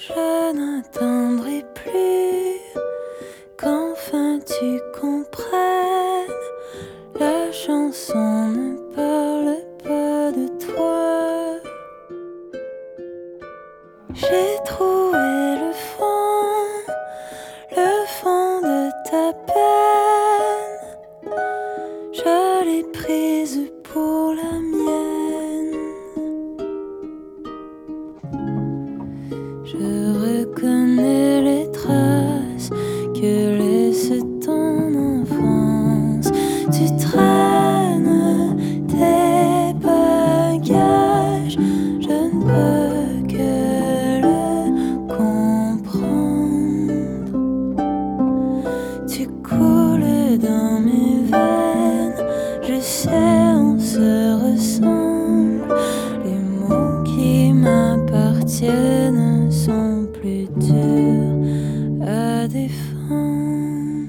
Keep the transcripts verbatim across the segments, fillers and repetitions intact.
Je n'attendrai plus qu'enfin tu comprennes. La chanson ne parle pas de toi. J'ai trouvé le fond, le fond de ta peine. Je l'ai prise pour la mienne. Je reconnais les traces que laisse ton enfance. Tu traînes tes bagages, je ne peux que le comprendre. Tu coules dans mes veines, je sais on se ressemble. Les mots qui m'appartiennent sont plus durs à défendre.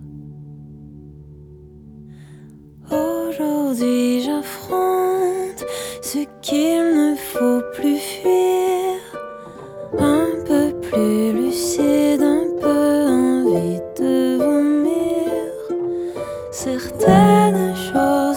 Aujourd'hui j'affronte ce qu'il ne faut plus fuir. Un peu plus lucide, un peu envie de vomir. Certaines choses